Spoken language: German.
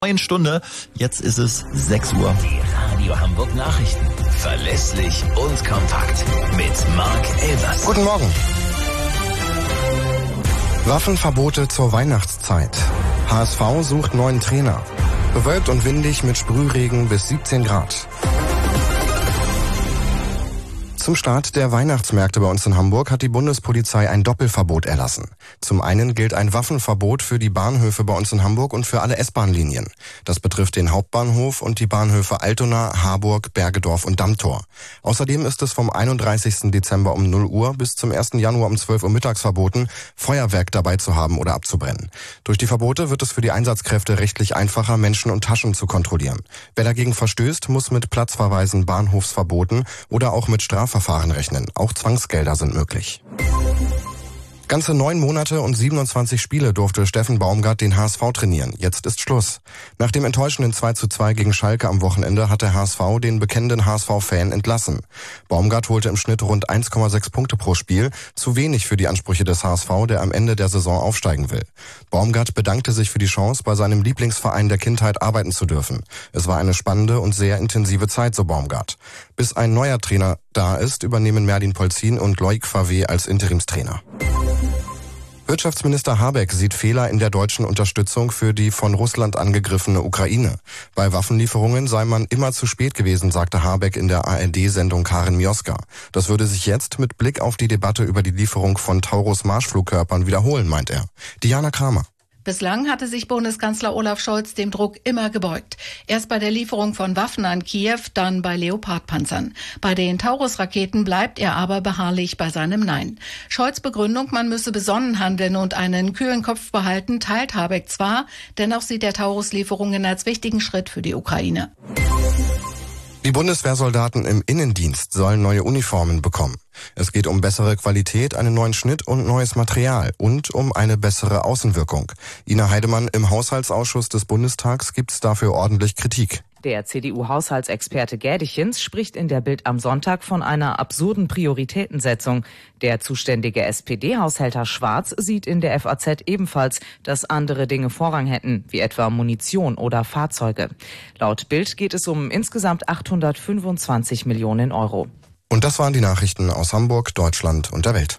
Neuen Stunde. Jetzt ist es 6 Uhr. Die Radio Hamburg Nachrichten. Verlässlich und kompakt. Mit Marc Elvers. Guten Morgen. Waffenverbote zur Weihnachtszeit. HSV sucht neuen Trainer. Bewölkt und windig mit Sprühregen bis 17 Grad. Zum Start der Weihnachtsmärkte bei uns in Hamburg hat die Bundespolizei ein Doppelverbot erlassen. Zum einen gilt ein Waffenverbot für die Bahnhöfe bei uns in Hamburg und für alle S-Bahn-Linien. Das betrifft den Hauptbahnhof und die Bahnhöfe Altona, Harburg, Bergedorf und Dammtor. Außerdem ist es vom 31. Dezember um 0 Uhr bis zum 1. Januar um 12 Uhr mittags verboten, Feuerwerk dabei zu haben oder abzubrennen. Durch die Verbote wird es für die Einsatzkräfte rechtlich einfacher, Menschen und Taschen zu kontrollieren. Wer dagegen verstößt, muss mit Platzverweisen, Bahnhofsverboten oder auch mit Strafverfahren rechnen. Auch Zwangsgelder sind möglich. Ganze 9 Monate und 27 Spiele durfte Steffen Baumgart den HSV trainieren. Jetzt ist Schluss. Nach dem enttäuschenden 2:2 gegen Schalke am Wochenende hat der HSV den bekennenden HSV-Fan entlassen. Baumgart holte im Schnitt rund 1,6 Punkte pro Spiel, zu wenig für die Ansprüche des HSV, der am Ende der Saison aufsteigen will. Baumgart bedankte sich für die Chance, bei seinem Lieblingsverein der Kindheit arbeiten zu dürfen. Es war eine spannende und sehr intensive Zeit, so Baumgart. Bis ein neuer Trainer da ist, übernehmen Merlin Polzin und Loic Favre als Interimstrainer. Wirtschaftsminister Habeck sieht Fehler in der deutschen Unterstützung für die von Russland angegriffene Ukraine. Bei Waffenlieferungen sei man immer zu spät gewesen, sagte Habeck in der ARD-Sendung Karin Mioska. Das würde sich jetzt mit Blick auf die Debatte über die Lieferung von Taurus-Marschflugkörpern wiederholen, meint er. Diana Kramer. Bislang hatte sich Bundeskanzler Olaf Scholz dem Druck immer gebeugt. Erst bei der Lieferung von Waffen an Kiew, dann bei Leopardpanzern. Bei den Taurus-Raketen bleibt er aber beharrlich bei seinem Nein. Scholz' Begründung, man müsse besonnen handeln und einen kühlen Kopf behalten, teilt Habeck zwar, dennoch sieht er Taurus-Lieferungen als wichtigen Schritt für die Ukraine. Die Bundeswehrsoldaten im Innendienst sollen neue Uniformen bekommen. Es geht um bessere Qualität, einen neuen Schnitt und neues Material und um eine bessere Außenwirkung. Ina Heidemann, im Haushaltsausschuss des Bundestags gibt's dafür ordentlich Kritik. Der CDU-Haushaltsexperte Gädichens spricht in der Bild am Sonntag von einer absurden Prioritätensetzung. Der zuständige SPD-Haushälter Schwarz sieht in der FAZ ebenfalls, dass andere Dinge Vorrang hätten, wie etwa Munition oder Fahrzeuge. Laut Bild geht es um insgesamt 825 Millionen Euro. Und das waren die Nachrichten aus Hamburg, Deutschland und der Welt.